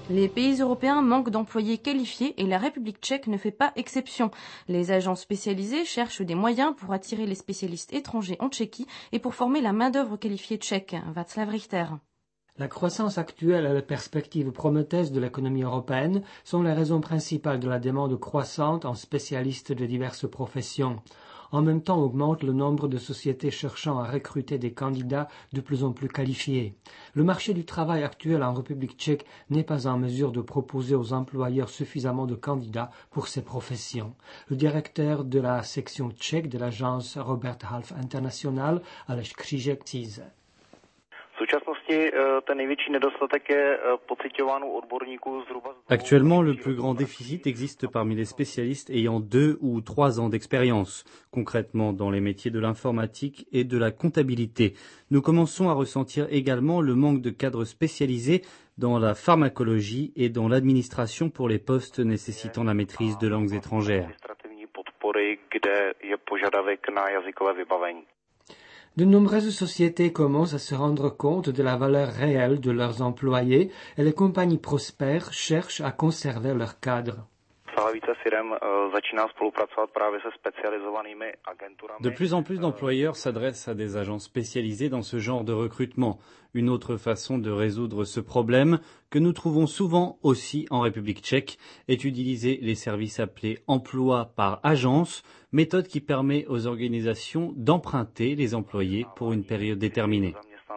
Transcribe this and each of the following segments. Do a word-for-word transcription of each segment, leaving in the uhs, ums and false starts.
Les pays européens manquent d'employés qualifiés et la République tchèque ne fait pas exception. Les agences spécialisées cherchent des moyens pour attirer les spécialistes étrangers en Tchéquie et pour former la main-d'œuvre qualifiée tchèque. Václav Richter. La croissance actuelle et les perspectives prometteuses de l'économie européenne sont les raisons principales de la demande croissante en spécialistes de diverses professions. En même temps augmente le nombre de sociétés cherchant à recruter des candidats de plus en plus qualifiés. Le marché du travail actuel en République tchèque n'est pas en mesure de proposer aux employeurs suffisamment de candidats pour ces professions. Le directeur de la section tchèque de l'agence Robert Half International, Aleš Křížek, précise. Actuellement, le plus grand déficit existe parmi les spécialistes ayant deux ou trois ans d'expérience, concrètement dans les métiers de l'informatique et de la comptabilité. Nous commençons à ressentir également le manque de cadres spécialisés dans la pharmacologie et dans l'administration pour les postes nécessitant la maîtrise de langues étrangères. De nombreuses sociétés commencent à se rendre compte de la valeur réelle de leurs employés et les compagnies prospères cherchent à conserver leurs cadres. De plus en plus d'employeurs s'adressent à des agents spécialisés dans ce genre de recrutement. Une autre façon de résoudre ce problème, que nous trouvons souvent aussi en République tchèque, est d'utiliser les services appelés emploi par agence, méthode qui permet aux organisations d'emprunter les employés pour une période déterminée.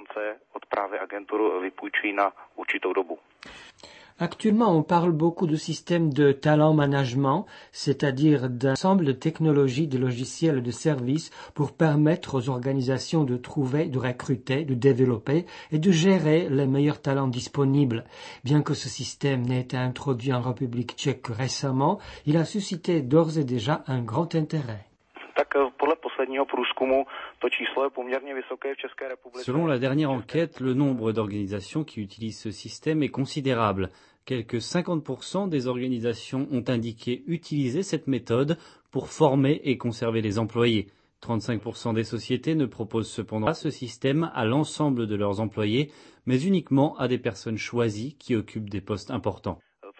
Actuellement, on parle beaucoup de systèmes de talent management, c'est-à-dire d'un ensemble de technologies, de logiciels et de services pour permettre aux organisations de trouver, de recruter, de développer et de gérer les meilleurs talents disponibles. Bien que ce système n'ait été introduit en République tchèque récemment, il a suscité d'ores et déjà un grand intérêt. Selon la dernière enquête, le nombre d'organisations qui utilisent ce système est considérable. Quelques cinquante pour cent des organisations ont indiqué utiliser cette méthode pour former et conserver les employés. trente-cinq pour cent des sociétés ne proposent cependant pas ce système à l'ensemble de leurs employés, mais uniquement à des personnes choisies qui occupent des postes importants.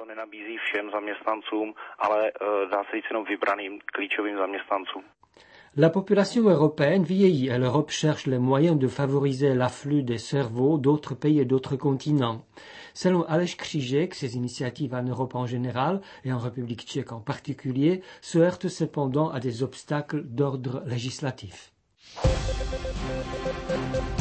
La population européenne vieillit et l'Europe cherche les moyens de favoriser l'afflux des cerveaux d'autres pays et d'autres continents. Selon Aleš Křížek, ces initiatives en Europe en général et en République tchèque en particulier se heurtent cependant à des obstacles d'ordre législatif.